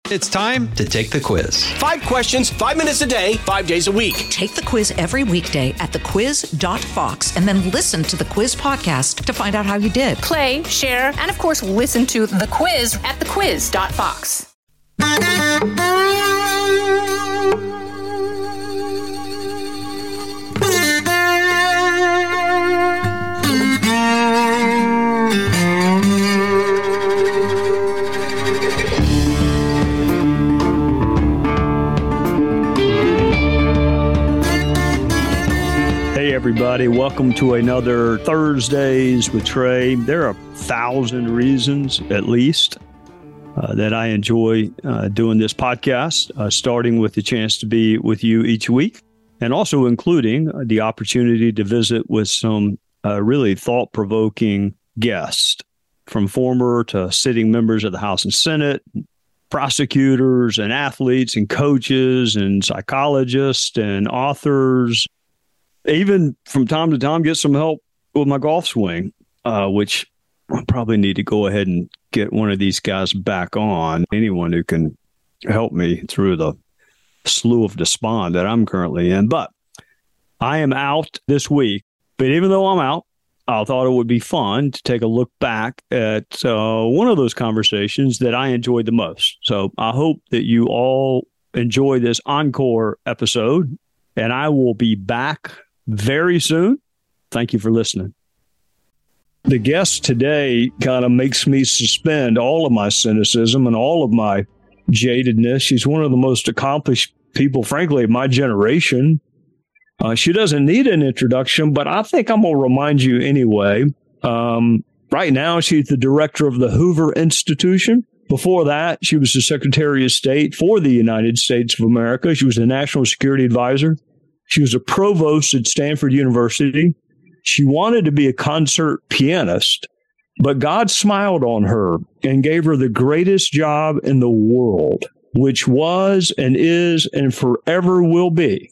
It's time to take the quiz. 5 questions, 5 minutes a day, 5 days a week. Take the quiz every weekday at thequiz.fox and then listen to the quiz podcast to find out how you did. Play, share, and of course, listen to The Quiz at thequiz.fox. Everybody, welcome to another Thursdays with Trey. There are 1,000 reasons, at least, that I enjoy doing this podcast, starting with the chance to be with you each week, and also including the opportunity to visit with some really thought-provoking guests, from former to sitting members of the House and Senate, prosecutors and athletes and coaches and psychologists and authors. Even from time to time, get some help with my golf swing, which I probably need to go ahead and get one of these guys back on. Anyone who can help me through the slough of despond that I'm currently in. But I am out this week. But even though I'm out, I thought it would be fun to take a look back at one of those conversations that I enjoyed the most. So I hope that you all enjoy this encore episode, and I will be back very soon. Thank you for listening. The guest today kind of makes me suspend all of my cynicism and all of my jadedness. She's one of the most accomplished people, frankly, of my generation. She doesn't need an introduction, but I think I'm going to remind you anyway. Right now, she's the director of the Hoover Institution. Before that, she was the Secretary of State for the United States of America. She was a national security advisor. She was a provost at Stanford University. She wanted to be a concert pianist, but God smiled on her and gave her the greatest job in the world, which was and is and forever will be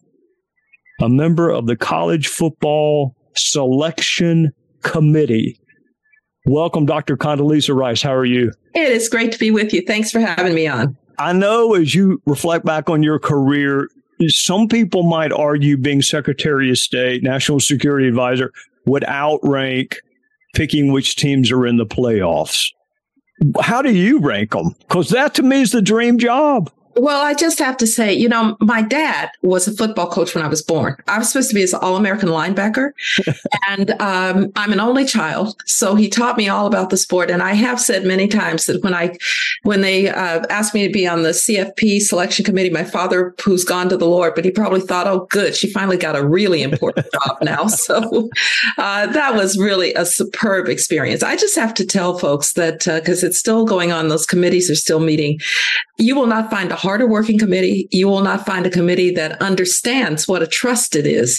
a member of the College Football Selection Committee. Welcome, Dr. Condoleezza Rice. How are you? It is great to be with you. Thanks for having me on. I know as you reflect back on your career, some people might argue being Secretary of State, National Security Advisor, would outrank picking which teams are in the playoffs. How do you rank them? Because that to me is the dream job. Well, I just have to say, my dad was a football coach when I was born. I was supposed to be his All-American linebacker, and I'm an only child, so he taught me all about the sport. And I have said many times that when they asked me to be on the CFP selection committee, my father, who's gone to the Lord, but he probably thought, oh, good, she finally got a really important job now. So that was really a superb experience. I just have to tell folks that because it's still going on, those committees are still meeting. You will not find a harder working committee. You will not find a committee that understands what a trust it is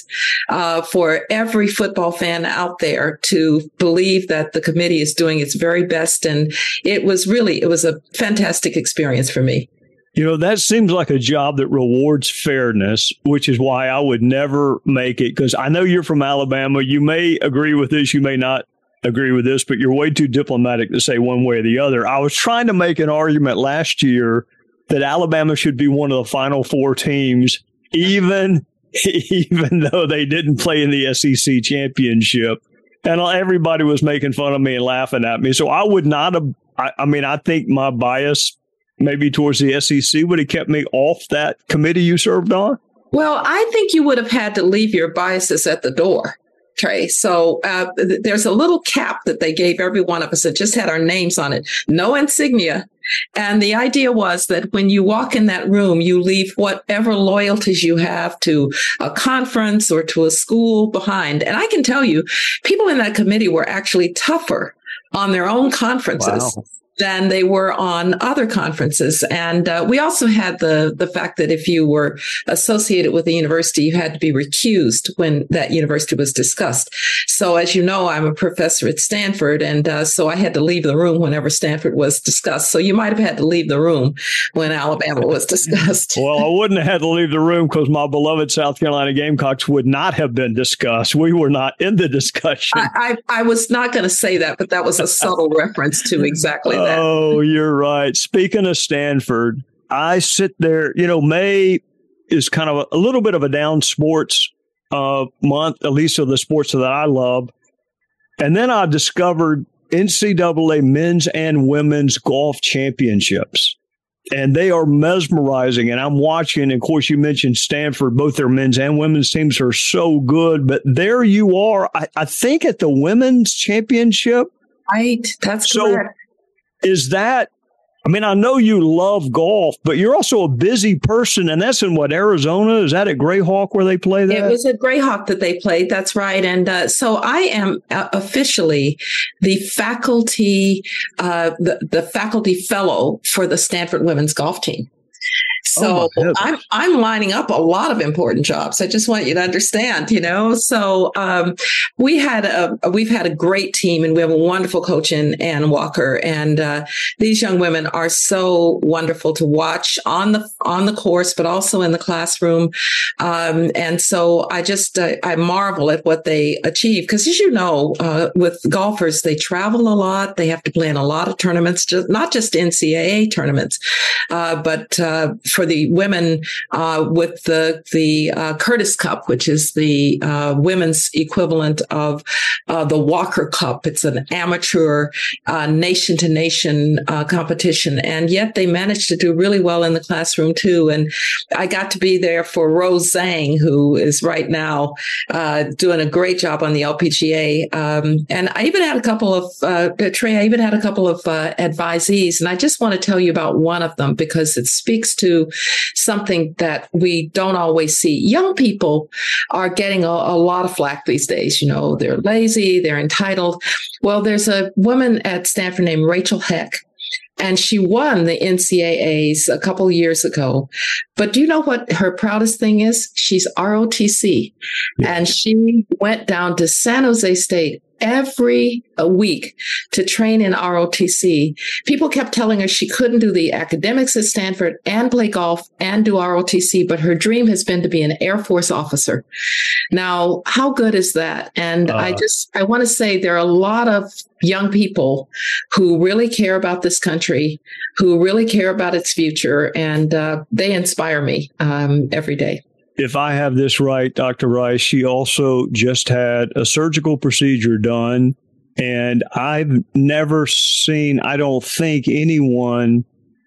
for every football fan out there to believe that the committee is doing its very best. And it was a fantastic experience for me. That seems like a job that rewards fairness, which is why I would never make it, because I know you're from Alabama. You may agree with this, you may not agree with this, but you're way too diplomatic to say one way or the other. I was trying to make an argument last year that Alabama should be one of the Final Four teams, even though they didn't play in the SEC championship. And everybody was making fun of me and laughing at me. So I would not have, I think my bias maybe towards the SEC would have kept me off that committee you served on. Well, I think you would have had to leave your biases at the door, Trey. So there's a little cap that they gave every one of us that just had our names on it. No insignia. And the idea was that when you walk in that room, you leave whatever loyalties you have to a conference or to a school behind. And I can tell you, people in that committee were actually tougher on their own conferences. Wow. Than they were on other conferences. And we also had the fact that if you were associated with a university, you had to be recused when that university was discussed. So as you know, I'm a professor at Stanford, and so I had to leave the room whenever Stanford was discussed. So you might have had to leave the room when Alabama was discussed. Well, I wouldn't have had to leave the room because my beloved South Carolina Gamecocks would not have been discussed. We were not in the discussion. I was not going to say that, but that was a subtle reference to exactly that. Oh, you're right. Speaking of Stanford, I sit there, May is kind of a little bit of a down sports month, at least of the sports that I love. And then I discovered NCAA men's and women's golf championships. And they are mesmerizing. And I'm watching, and of course, you mentioned Stanford, both their men's and women's teams are so good. But there you are, I think, at the women's championship. Right. That's correct. Is that, I know you love golf, but you're also a busy person, and that's in Arizona? Is that at Grayhawk where they play that? It was at Grayhawk that they played. That's right. And so I am officially the faculty, the faculty fellow for the Stanford women's golf team. So I'm lining up a lot of important jobs. I just want you to understand, So we've had a great team, and we have a wonderful coach in Ann Walker, and these young women are so wonderful to watch on the course, but also in the classroom. And so I marvel at what they achieve, because as you know, with golfers, they travel a lot. They have to play in a lot of tournaments, not just NCAA tournaments, but for the women with the Curtis Cup, which is the women's equivalent of the Walker Cup. It's an amateur nation-to-nation competition, and yet they managed to do really well in the classroom too. And I got to be there for Rose Zhang, who is right now doing a great job on the LPGA. And I even had a couple of Trey. I even had a couple of advisees, and I just want to tell you about one of them because it speaks to something that we don't always see. Young people are getting a lot of flack these days. They're lazy, they're entitled. Well, there's a woman at Stanford named Rachel Heck, and she won the NCAAs a couple of years ago. But do you know what her proudest thing is? She's ROTC. Yeah. And she went down to San Jose State every week to train in ROTC. People kept telling her she couldn't do the academics at Stanford and play golf and do ROTC, but her dream has been to be an Air Force officer. Now, how good is that? And I want to say there are a lot of young people who really care about this country, who really care about its future, and they inspire me every day. If I have this right, Dr. Rice, she also just had a surgical procedure done, and I've never seen, I don't think, anyone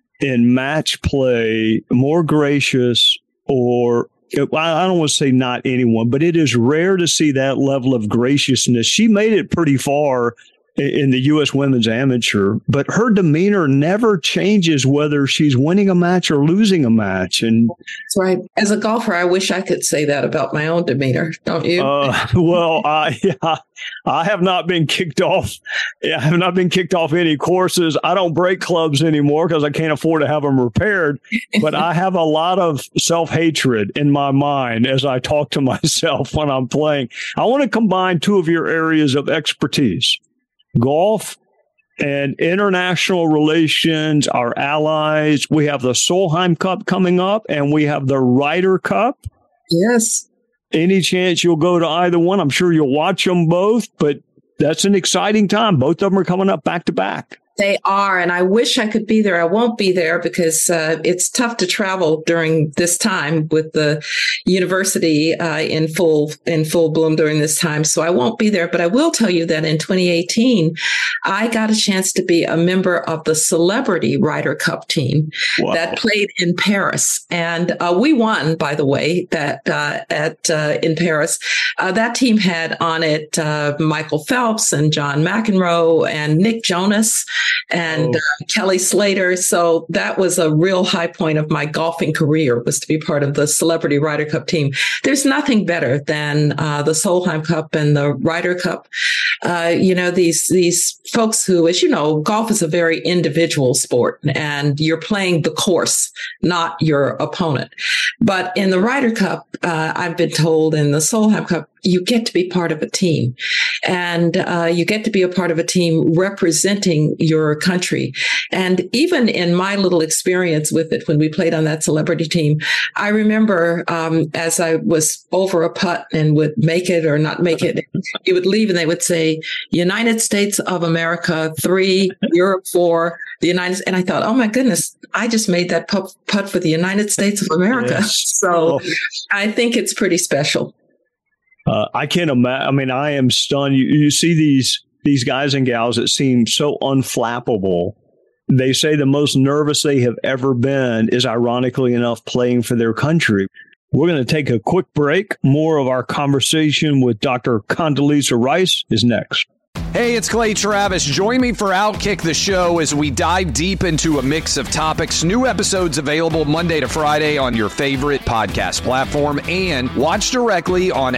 in match play more gracious, or I don't want to say not anyone, but it is rare to see that level of graciousness. She made it pretty far in the U.S. Women's Amateur, but her demeanor never changes whether she's winning a match or losing a match. And that's right. As a golfer, I wish I could say that about my own demeanor. Don't you? Well, I have not been kicked off. I have not been kicked off any courses. I don't break clubs anymore because I can't afford to have them repaired. But I have a lot of self-hatred in my mind as I talk to myself when I'm playing. I want to combine two of your areas of expertise: golf and international relations, our allies. We have the Solheim Cup coming up, and we have the Ryder Cup. Yes. Any chance you'll go to either one? I'm sure you'll watch them both, but that's an exciting time. Both of them are coming up back to back. They are, and I wish I could be there. I won't be there because it's tough to travel during this time with the university in full bloom during this time. So I won't be there. But I will tell you that in 2018, I got a chance to be a member of the Celebrity Ryder Cup team that played in Paris, and we won. By the way, that in Paris, that team had on it Michael Phelps and John McEnroe and Nick Jonas and Kelly Slater. So that was a real high point of my golfing career, was to be part of the Celebrity Ryder Cup team. There's nothing better than the Solheim Cup and the Ryder Cup. These folks who, as you know, golf is a very individual sport, and you're playing the course, not your opponent. But in the Ryder Cup, I've been told in the Solheim Cup, you get to be part of a team, and you get to be a part of a team representing your country. And even in my little experience with it, when we played on that celebrity team, I remember as I was over a putt and would make it or not make it, you would leave and they would say, United States of America 3, Europe 4, the United, and I thought, oh my goodness, I just made that putt for the United States of America. Yes. So I think it's pretty special. I can't imagine. I mean, I am stunned. You see these guys and gals that seem so unflappable. They say the most nervous they have ever been is, ironically enough, playing for their country. We're going to take a quick break. More of our conversation with Dr. Condoleezza Rice is next. Hey, it's Clay Travis. Join me for Outkick the Show as we dive deep into a mix of topics. New episodes available Monday to Friday on your favorite podcast platform, and watch directly on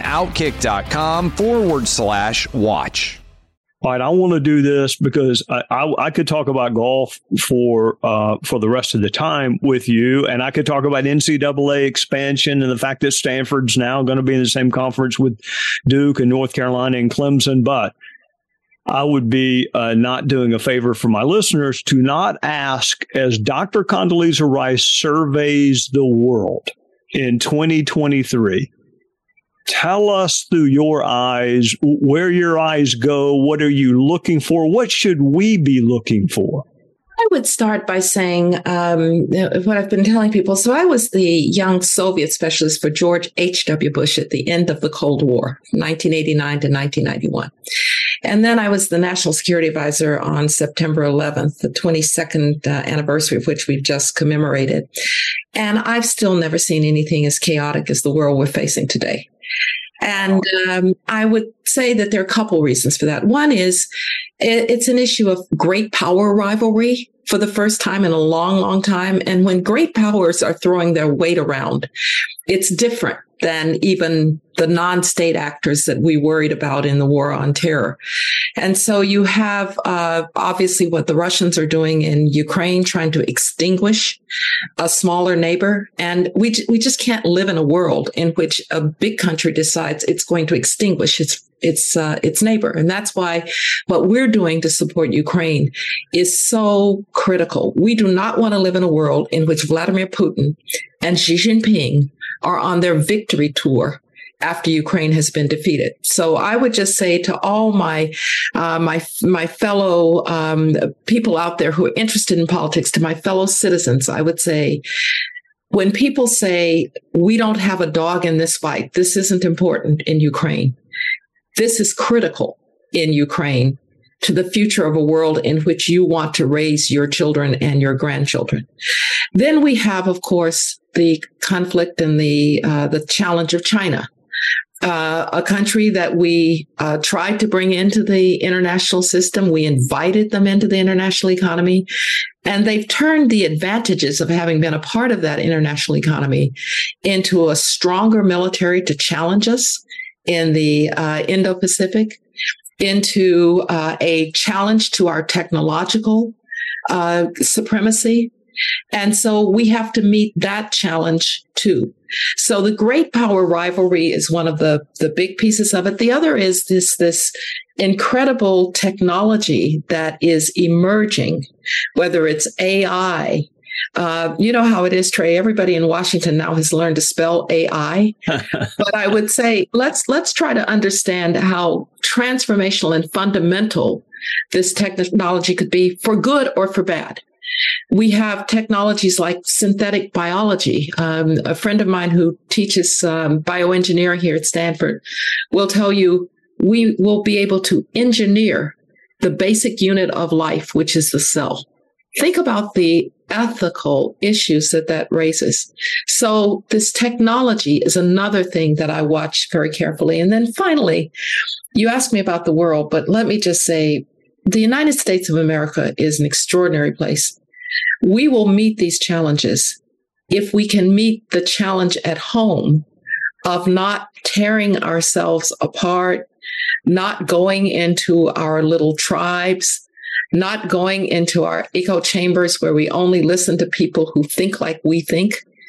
Outkick.com/watch. All right, I want to do this because I could talk about golf for the rest of the time with you, and I could talk about NCAA expansion and the fact that Stanford's now going to be in the same conference with Duke and North Carolina and Clemson, but I would be not doing a favor for my listeners to not ask, as Dr. Condoleezza Rice surveys the world in 2023, tell us through your eyes where your eyes go. What are you looking for? What should we be looking for? I would start by saying what I've been telling people. So I was the young Soviet specialist for George H.W. Bush at the end of the Cold War, 1989 to 1991. And then I was the National Security Advisor on September 11th, the 22nd anniversary of which we've just commemorated. And I've still never seen anything as chaotic as the world we're facing today. And I would say that there are a couple reasons for that. One is it's an issue of great power rivalry for the first time in a long, long time. And when great powers are throwing their weight around, it's different than even the non-state actors that we worried about in the war on terror. And so you have obviously what the Russians are doing in Ukraine, trying to extinguish a smaller neighbor. And we just can't live in a world in which a big country decides it's going to extinguish its neighbor. And that's why what we're doing to support Ukraine is so critical. We do not want to live in a world in which Vladimir Putin and Xi Jinping are on their victory tour after Ukraine has been defeated. So I would just say to all my fellow people out there who are interested in politics, to my fellow citizens, I would say, when people say we don't have a dog in this fight, this isn't important in Ukraine. This is critical in Ukraine to the future of a world in which you want to raise your children and your grandchildren. Then we have, of course, the conflict and the challenge of China, a country that we tried to bring into the international system. We invited them into the international economy, and they've turned the advantages of having been a part of that international economy into a stronger military to challenge us in the Indo-Pacific, into a challenge to our technological supremacy. And so we have to meet that challenge too. So the great power rivalry is one of the big pieces of it. The other is this incredible technology that is emerging, whether it's AI. You know how it is, Trey. Everybody in Washington now has learned to spell AI. But I would say let's try to understand how transformational and fundamental this technology could be, for good or for bad. We have technologies like synthetic biology. A friend of mine who teaches bioengineering here at Stanford will tell you we will be able to engineer the basic unit of life, which is the cell. Think about the ethical issues that raises. So this technology is another thing that I watch very carefully. And then finally, you asked me about the world, but let me just say, the United States of America is an extraordinary place. We will meet these challenges if we can meet the challenge at home of not tearing ourselves apart, not going into our little tribes, not going into our echo chambers where we only listen to people who think like we think.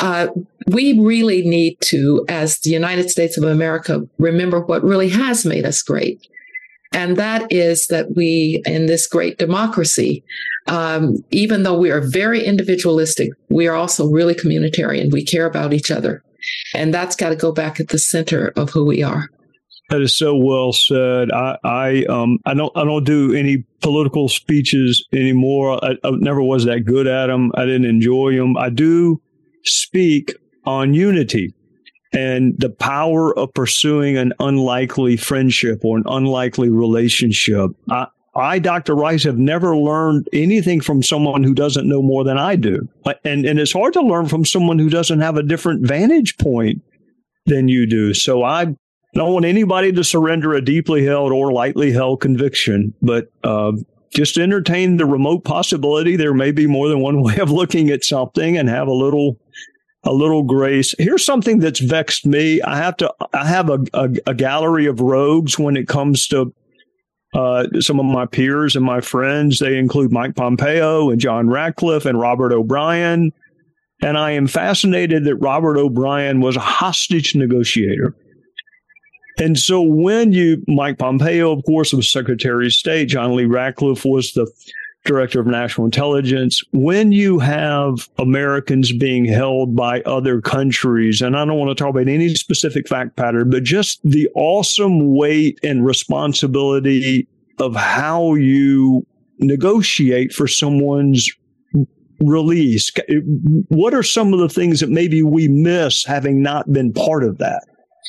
we really need to, as the United States of America, remember what really has made us great. And that is that we, in this great democracy, even though we are very individualistic, we are also really communitarian. We care about each other. And that's got to go back at the center of who we are. That is so well said. I don't do any political speeches anymore. I never was that good at them. I didn't enjoy them. I do speak on unity and the power of pursuing an unlikely friendship or an unlikely relationship. I, Dr. Rice, have never learned anything from someone who doesn't know more than I do. And it's hard to learn from someone who doesn't have a different vantage point than you do. So I don't want anybody to surrender a deeply held or lightly held conviction, but just entertain the remote possibility there may be more than one way of looking at something and have a little grace. Here's something that's vexed me. I have a gallery of rogues when it comes to some of my peers and my friends. They include Mike Pompeo and John Ratcliffe and Robert O'Brien. And I am fascinated that Robert O'Brien was a hostage negotiator. And so Mike Pompeo, of course, was Secretary of State. John Lee Ratcliffe was the Director of National Intelligence. When you have Americans being held by other countries, and I don't want to talk about any specific fact pattern, but just the awesome weight and responsibility of how you negotiate for someone's release. What are some of the things that maybe we miss having not been part of that?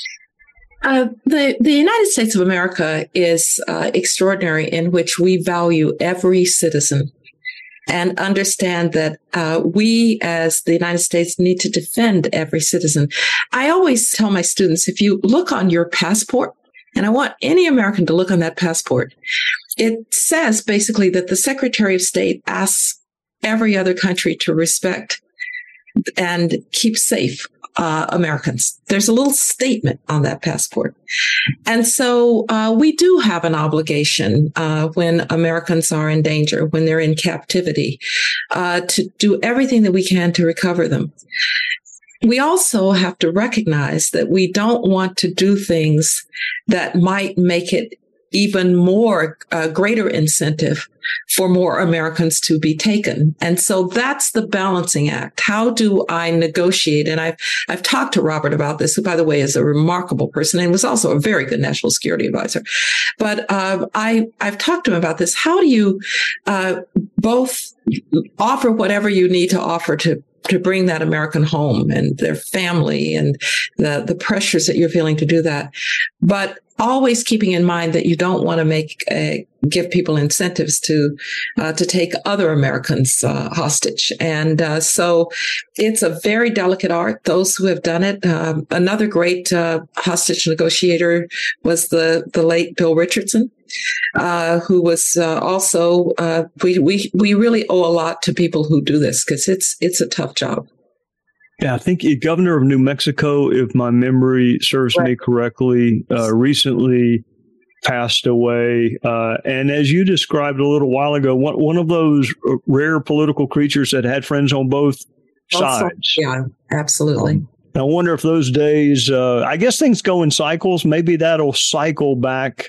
The United States of America is extraordinary in which we value every citizen and understand that we as the United States need to defend every citizen. I always tell my students, if you look on your passport, and I want any American to look on that passport, it says basically that the Secretary of State asks every other country to respect and keep safe Americans. There's a little statement on that passport. And so we do have an obligation when Americans are in danger, when they're in captivity, to do everything that we can to recover them. We also have to recognize that we don't want to do things that might make it even more greater incentive for more Americans to be taken. And so that's the balancing act. How do I negotiate? And I've talked to Robert about this, who, by the way, is a remarkable person and was also a very good national security advisor. But I've talked to him about this. How do you both offer whatever you need to offer to bring that American home and their family and the pressures that you're feeling to do that, but always keeping in mind that you don't want to give people incentives to take other Americans hostage. And so it's a very delicate art. Those who have done it, another great hostage negotiator was the late Bill Richardson, who was also, we really owe a lot to people who do this because it's a tough job. Yeah, I think Governor of New Mexico, if my memory serves me correctly, recently passed away. And as you described a little while ago, one of those rare political creatures that had friends on both sides. Yeah, absolutely. I wonder if those days, I guess things go in cycles. Maybe that'll cycle back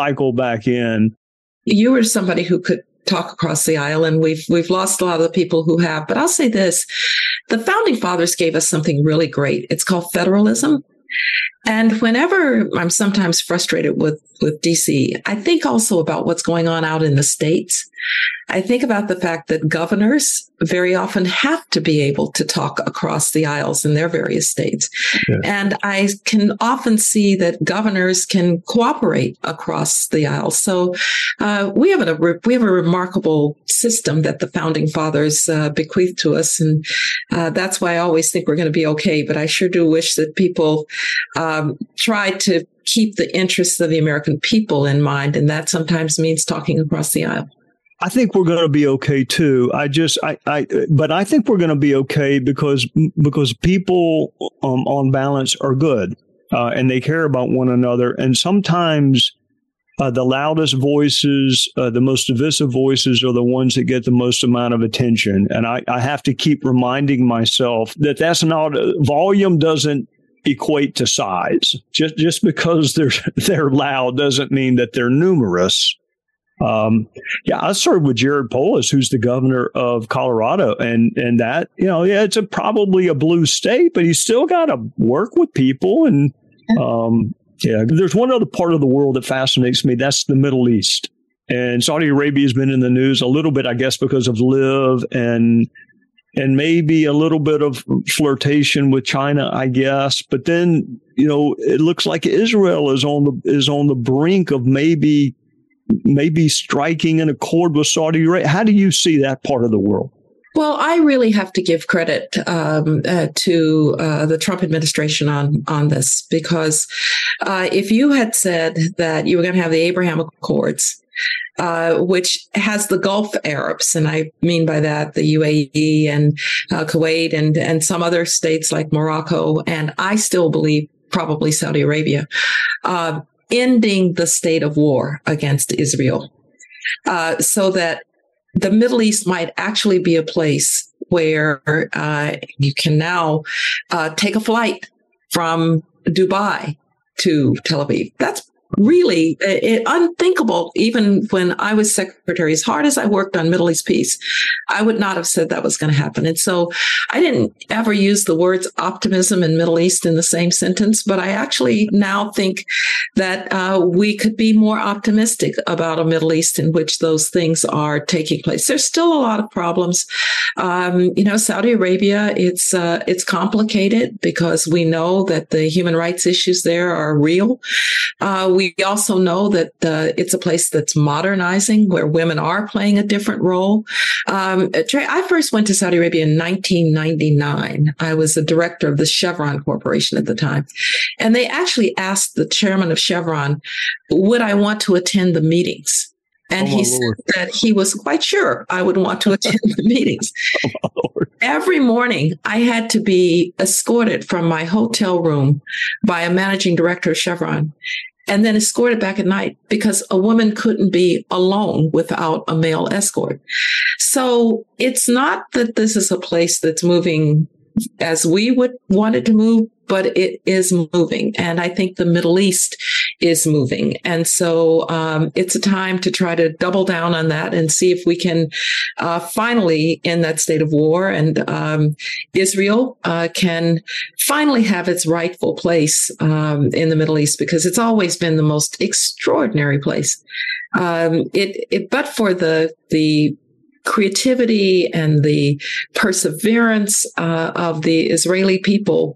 in. You were somebody who could talk across the aisle, and we've lost a lot of the people who have. But I'll say this, the Founding Fathers gave us something really great. It's called federalism. And whenever I'm sometimes frustrated with DC, I think also about what's going on out in the states. I think about the fact that governors very often have to be able to talk across the aisles in their various states. Yeah. And I can often see that governors can cooperate across the aisles. So we have a remarkable system that the Founding Fathers bequeathed to us. And that's why I always think we're going to be okay. But I sure do wish that people try to keep the interests of the American people in mind. And that sometimes means talking across the aisle. I think we're going to be okay too. But I think we're going to be okay because people on balance are good, and they care about one another. And sometimes the loudest voices, the most divisive voices are the ones that get the most amount of attention. And I have to keep reminding myself that that's not, volume doesn't equate to size. Just because they're loud doesn't mean that they're numerous. I started with Jared Polis, who's the governor of Colorado, and that, it's probably a blue state, but he's still got to work with people. And there's one other part of the world that fascinates me. That's the Middle East. And Saudi Arabia has been in the news a little bit, I guess, because of LIV and maybe a little bit of flirtation with China, I guess. But then, it looks like Israel is on the brink of maybe striking an accord with Saudi Arabia. How do you see that part of the world? Well, I really have to give credit to the Trump administration on this, because if you had said that you were going to have the Abraham Accords, which has the Gulf Arabs, and I mean by that the UAE and Kuwait and some other states like Morocco, and I still believe probably Saudi Arabia, ending the state of war against Israel, so that the Middle East might actually be a place where you can now take a flight from Dubai to Tel Aviv. That's really unthinkable. Even when I was secretary, as hard as I worked on Middle East peace, I would not have said that was going to happen. And so I didn't ever use the words optimism and Middle East in the same sentence, but I actually now think that we could be more optimistic about a Middle East in which those things are taking place. There's still a lot of problems. Saudi Arabia, it's complicated because we know that the human rights issues there are real. We also know that it's a place that's modernizing, where women are playing a different role. Trey, I first went to Saudi Arabia in 1999. I was the director of the Chevron Corporation at the time. And they actually asked the chairman of Chevron, would I want to attend the meetings? And he said that he was quite sure I would want to attend the meetings. Every morning, I had to be escorted from my hotel room by a managing director of Chevron, and then escorted back at night, because a woman couldn't be alone without a male escort. So it's not that this is a place that's moving as we would want it to move, but it is moving. And I think the Middle East is moving. And so it's a time to try to double down on that and see if we can finally end that state of war, and Israel can finally have its rightful place in the Middle East, because it's always been the most extraordinary place. But for the creativity and the perseverance of the Israeli people,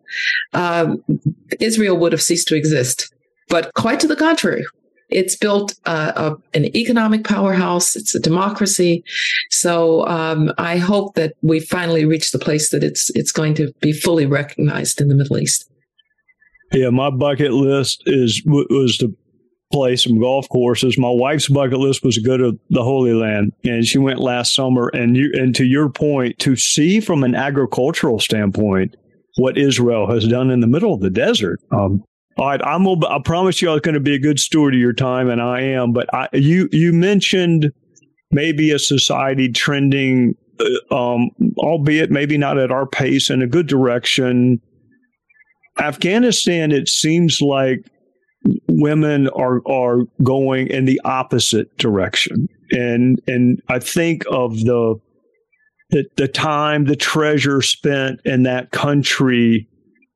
Israel would have ceased to exist. But quite to the contrary, it's built an economic powerhouse. It's a democracy. So I hope that we finally reach the place that it's going to be fully recognized in the Middle East. Yeah, my bucket list was to play some golf courses. My wife's bucket list was to go to the Holy Land, and she went last summer. And to your point, to see from an agricultural standpoint what Israel has done in the middle of the desert. All right, I promise you I was going to be a good steward of your time, and I am. But you mentioned maybe a society trending, albeit maybe not at our pace, in a good direction. Afghanistan, it seems like women are going in the opposite direction, and I think of the time, the treasure spent in that country.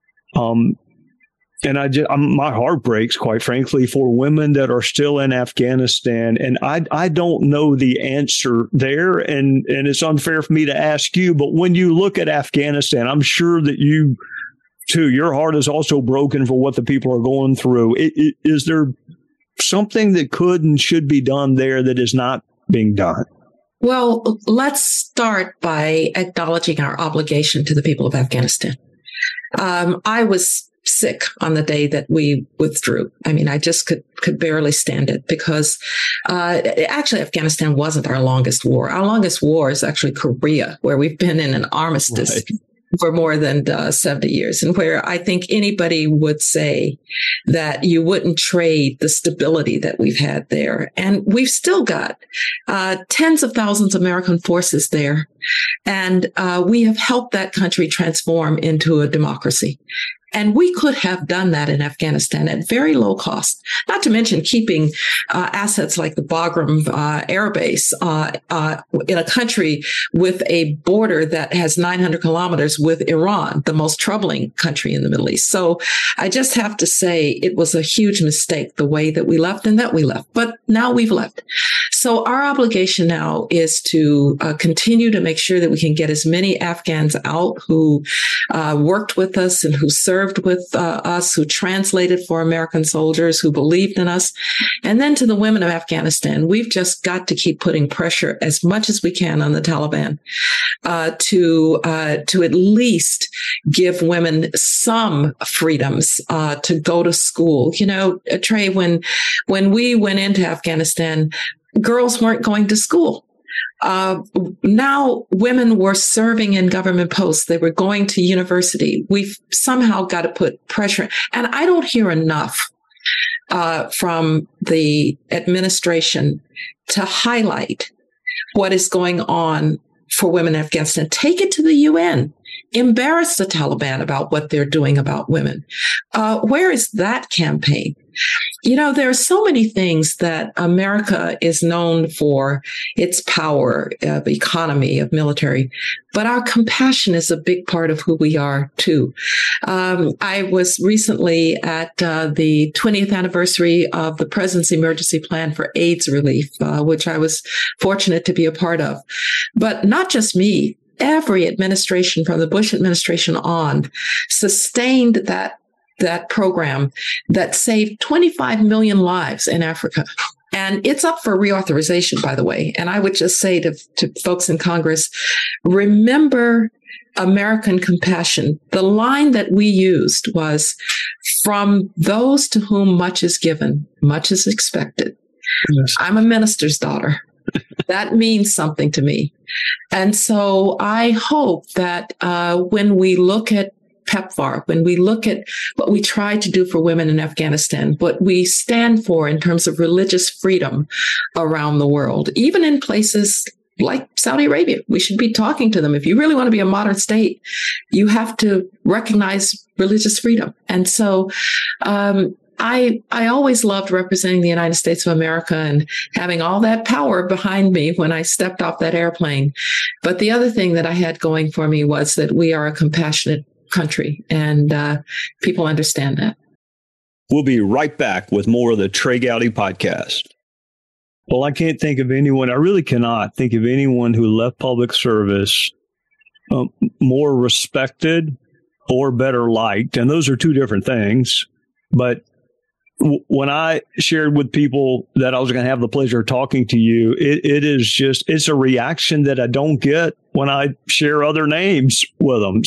And my heart breaks, quite frankly, for women that are still in Afghanistan. And I don't know the answer there. And it's unfair for me to ask you, but when you look at Afghanistan, I'm sure that you, too, your heart is also broken for what the people are going through. Is there something that could and should be done there that is not being done? Well, let's start by acknowledging our obligation to the people of Afghanistan. I was sick on the day that we withdrew. I mean, I just could barely stand it, because actually Afghanistan wasn't our longest war. Our longest war is actually Korea, where we've been in an armistice for more than 70 years, and where I think anybody would say that you wouldn't trade the stability that we've had there. And we've still got tens of thousands of American forces there. And we have helped that country transform into a democracy. And we could have done that in Afghanistan at very low cost, not to mention keeping assets like the Bagram Air Base in a country with a border that has 900 kilometers with Iran, the most troubling country in the Middle East. So I just have to say it was a huge mistake the way that we left and that we left. But now we've left. So our obligation now is to continue to make sure that we can get as many Afghans out who worked with us and who served with us, who translated for American soldiers, who believed in us. And then to the women of Afghanistan, we've just got to keep putting pressure as much as we can on the Taliban to at least give women some freedoms to go to school. You know, Trey, when we went into Afghanistan, girls weren't going to school. Now women were serving in government posts. They were going to university. We've somehow got to put pressure. And I don't hear enough from the administration to highlight what is going on for women in Afghanistan. Take it to the UN. Embarrass the Taliban about what they're doing about women. Where is that campaign? You know, there are so many things that America is known for, its power, of economy, of military, but our compassion is a big part of who we are too. I was recently at the 20th anniversary of the President's Emergency Plan for AIDS Relief, which I was fortunate to be a part of. But not just me, every administration from the Bush administration on sustained that program that saved 25 million lives in Africa. And it's up for reauthorization, by the way. And I would just say to folks in Congress, remember American compassion. The line that we used was, from those to whom much is given, much is expected. Yes. I'm a minister's daughter. That means something to me. And so I hope that when we look at PEPFAR, when we look at what we try to do for women in Afghanistan, what we stand for in terms of religious freedom around the world, even in places like Saudi Arabia, we should be talking to them. If you really want to be a modern state, you have to recognize religious freedom. And so I always loved representing the United States of America and having all that power behind me when I stepped off that airplane. But the other thing that I had going for me was that we are a compassionate country, and people understand that. We'll be right back with more of the Trey Gowdy podcast. Well, I can't think of anyone, I really cannot think of anyone who left public service more respected or better liked. And those are two different things. But when I shared with people that I was going to have the pleasure of talking to you, it is just, it's a reaction that I don't get when I share other names with them.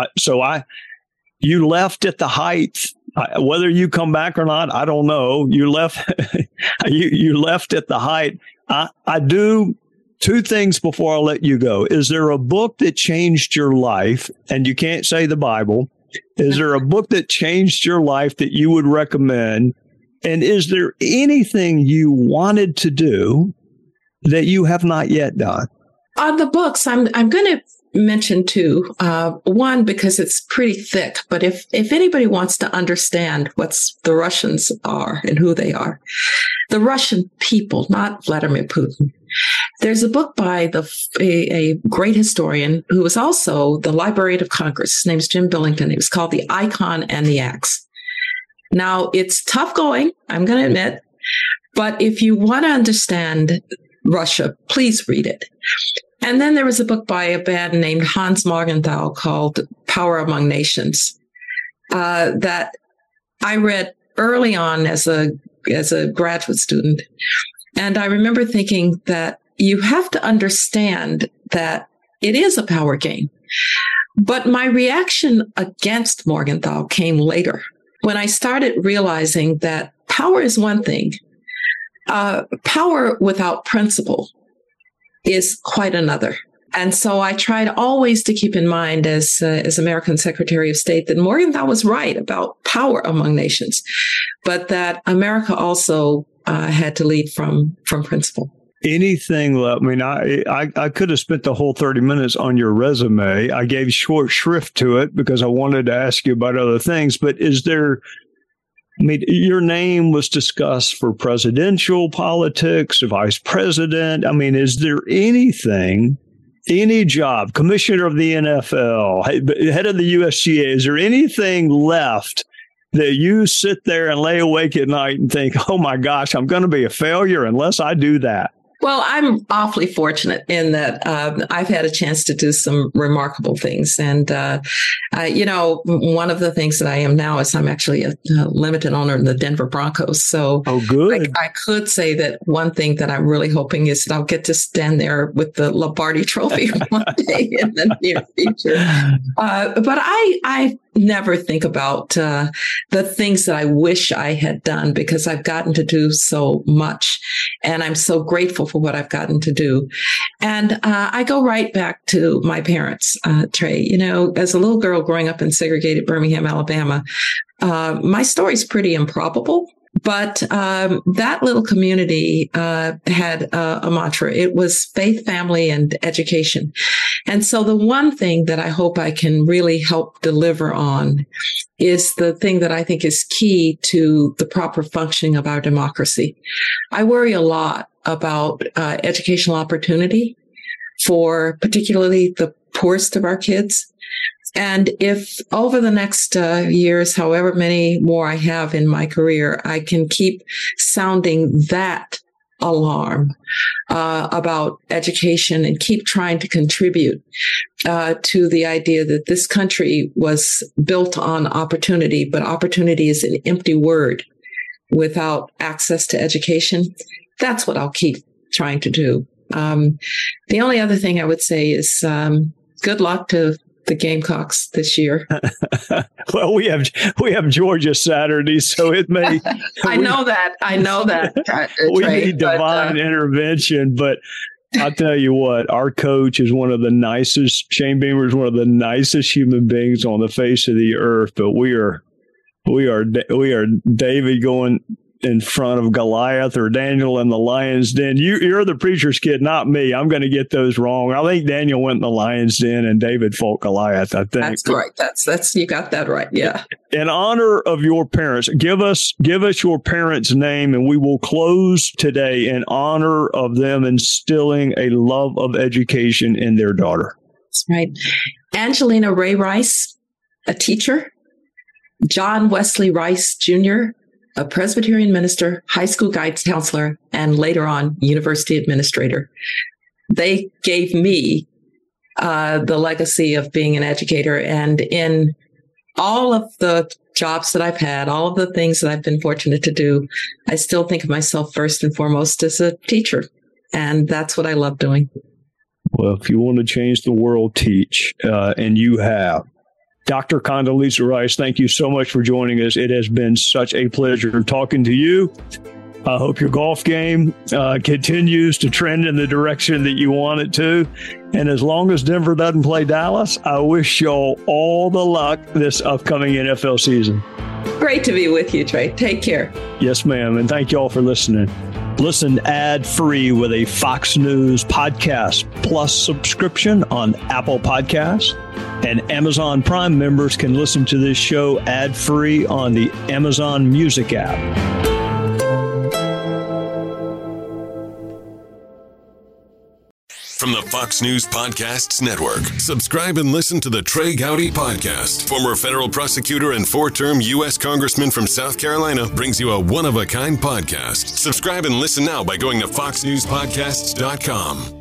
You left at the height. Whether you come back or not, I don't know. You left, you left at the height. I do two things before I let you go. Is there a book that changed your life? And you can't say the Bible. Is there a book that changed your life that you would recommend? And is there anything you wanted to do that you have not yet done? On the books, I'm going to mention two. One, because it's pretty thick, but if anybody wants to understand what the Russians are and who they are, the Russian people, not Vladimir Putin. There's a book by a great historian who was also the Librarian of Congress. His name's Jim Billington. It was called The Icon and the Axe. Now, it's tough going, I'm going to admit, but if you want to understand Russia, please read it. And then there was a book by a man named Hans Morgenthau called Power Among Nations that I read early on as a graduate student. And I remember thinking that you have to understand that it is a power game. But my reaction against Morgenthau came later, when I started realizing that power is one thing. Power without principle is quite another. And so I tried always to keep in mind as American Secretary of State that Morgenthau was right about power among nations, but that America also had to lead from principle. Anything left? I mean, I could have spent the whole 30 minutes on your resume. I gave short shrift to it because I wanted to ask you about other things. But is there, I mean, your name was discussed for presidential politics, vice president. I mean, is there anything, any job, commissioner of the NFL, head of the USGA, is there anything left that you sit there and lay awake at night and think, oh my gosh, I'm going to be a failure unless I do that? Well, I'm awfully fortunate in that I've had a chance to do some remarkable things. And, one of the things that I am now is I'm actually a limited owner in the Denver Broncos. So good. I could say that one thing that I'm really hoping is that I'll get to stand there with the Lombardi Trophy one day in the near future. But I never think about the things that I wish I had done because I've gotten to do so much. And I'm so grateful for what I've gotten to do. And I go right back to my parents, Trey. As a little girl growing up in segregated Birmingham, Alabama, my story's pretty improbable. But that little community had a mantra. It was faith, family, and education. And so the one thing that I hope I can really help deliver on is the thing that I think is key to the proper functioning of our democracy. I worry a lot about educational opportunity for particularly the poorest of our kids. And if over the next years, however many more I have in my career, I can keep sounding that alarm about education and keep trying to contribute to the idea that this country was built on opportunity, but opportunity is an empty word without access to education, that's what I'll keep trying to do. The only other thing I would say is good luck to the Gamecocks this year. Well, we have Georgia Saturday, so it may. I know that. We need divine intervention, but I'll tell you what, our coach is one of the nicest. Shane Beamer is one of the nicest human beings on the face of the earth. But we are David going in front of Goliath or Daniel in the lion's den. You're the preacher's kid, not me. I'm going to get those wrong. I think Daniel went in the lion's den and David fought Goliath, I think. That's right. That's you got that right. Yeah. In honor of your parents, give us your parents' name, and we will close today in honor of them instilling a love of education in their daughter. That's right. Angelina Ray Rice, a teacher. John Wesley Rice Jr., a Presbyterian minister, high school guidance counselor, and later on, university administrator. They gave me the legacy of being an educator. And in all of the jobs that I've had, all of the things that I've been fortunate to do, I still think of myself first and foremost as a teacher. And that's what I love doing. Well, if you want to change the world, teach. And you have. Dr. Condoleezza Rice, thank you so much for joining us. It has been such a pleasure talking to you. I hope your golf game continues to trend in the direction that you want it to. And as long as Denver doesn't play Dallas, I wish y'all all the luck this upcoming NFL season. Great to be with you, Trey. Take care. Yes, ma'am. And thank you all for listening. Listen ad-free with a Fox News Podcast Plus subscription on Apple Podcasts. And Amazon Prime members can listen to this show ad-free on the Amazon Music app. From the Fox News Podcasts Network, subscribe and listen to the Trey Gowdy Podcast. Former federal prosecutor and 4-term U.S. Congressman from South Carolina brings you a one-of-a-kind podcast. Subscribe and listen now by going to foxnewspodcasts.com.